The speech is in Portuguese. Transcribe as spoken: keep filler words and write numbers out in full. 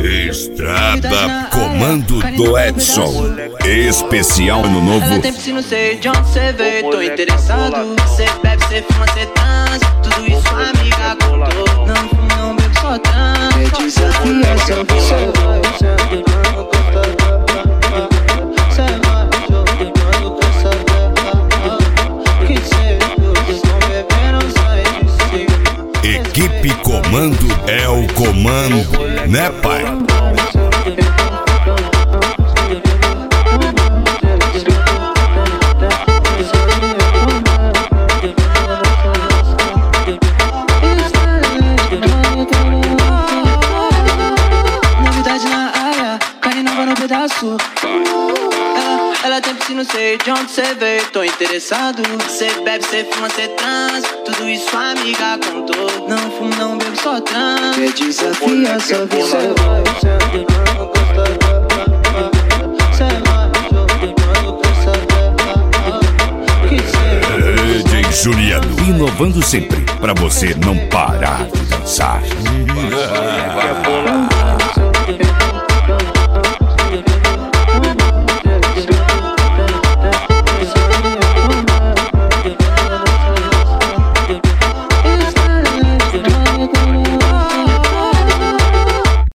Estrada Comando do Edson. Especial Ano Novo. Ela tem piscina, não sei de onde cê veio. Tô interessado. Cê bebe, cê fuma, cê transa. Tudo isso a amiga contou. Não fumo, não bebo, só transa. Me desafia, só você vai. Equipe Comando é o comando, né, pai? Novidade na área, carne nova no pedaço. Ela, ela tem piscina, não sei de onde cê veio. Tô interessado. Cê bebe, cê fuma, cê transa. Tudo isso a amiga contou. Não fumo, não bebo, só transa. Me desafia, só você vai. D J Juliano, inovando sempre pra você não parar de dançar.